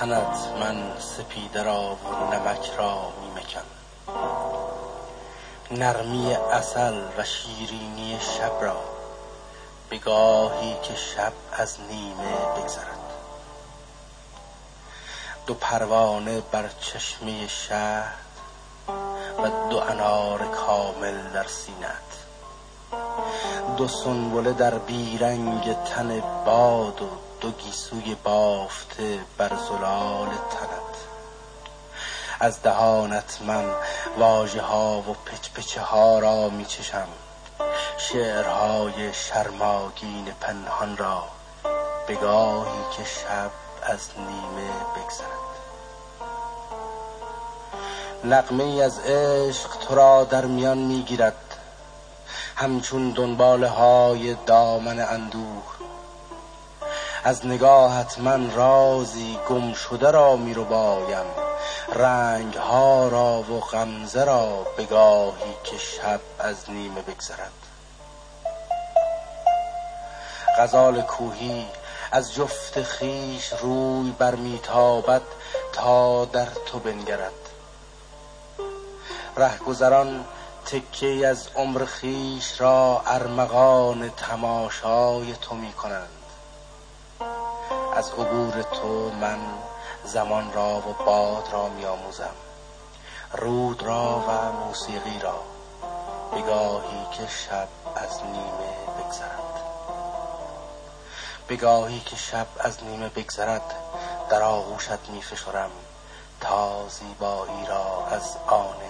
تنت من سپیده را و نمک را می مکن، نرمی عسل و شیرینی شب را به گاهی که شب از نیمه بگذرد. دو پروانه بر چشمه شهد و دو انار کامل در سینه‌ات، دو سنبله در بیرنگ تن باد و دو گیسوی بافته بر زلال تنت. از دهانت من واژه ها و پچپچه ها را می چشم، شعرهای شرماگین پنهان را به گاهی که شب از نیمه بگذرد. نغمه ای از عشق تو را در میان می گیرد، همچون دنباله های دامن اندوه. از نگاهت من رازی گم شده را می ربایم، رنگ ها را و غمزه را به گاهی که شب از نیمه بگذرد. غزال کوهی از جفت خویش روی برمیتابد تا در تو بنگرد. رهگذران تکه‌ای از عمر خویش را ارمغان تماشای تو می کنند. از عبور تو من زمان را و باد را می آموزم، رود را و موسیقی را به گاهی که شب از نیمه بگذرد. به گاهی که شب از نیمه بگذرد در آغوشت می فشرم تا زیبایی را از آن